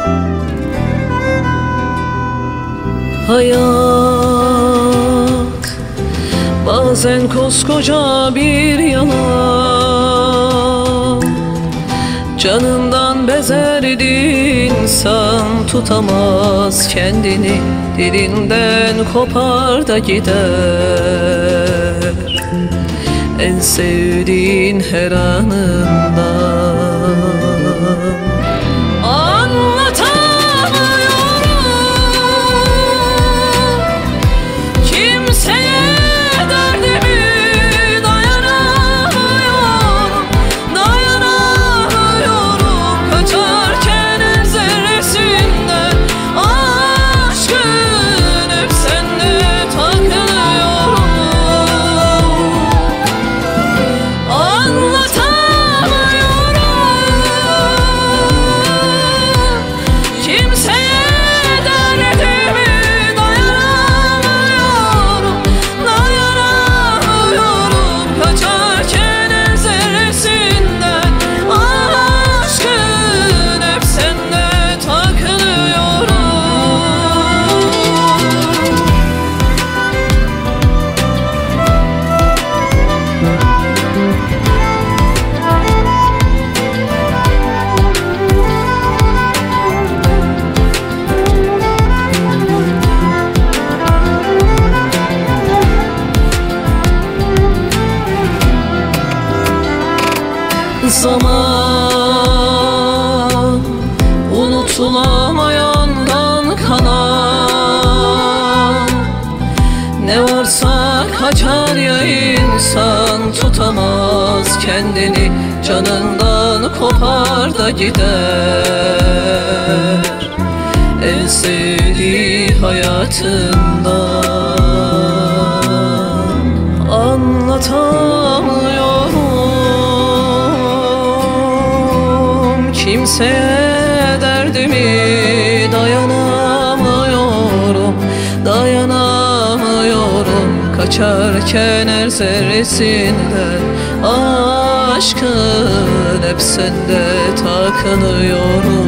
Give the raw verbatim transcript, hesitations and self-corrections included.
Hayat bazen koskoca bir yalan, canından bezerdi insan, tutamaz kendini, dilinden kopar da gider. En sevdiğin her anında zaman unutulamayandan kalan, ne varsa kaçar ya insan, tutamaz kendini, canından kopar da gider. En sevdiği hayatından anlatamıyorum kimseye derdimi, dayanamıyorum, dayanamıyorum. Kaçarken her zerresinden aşkın hep sende takınıyorum.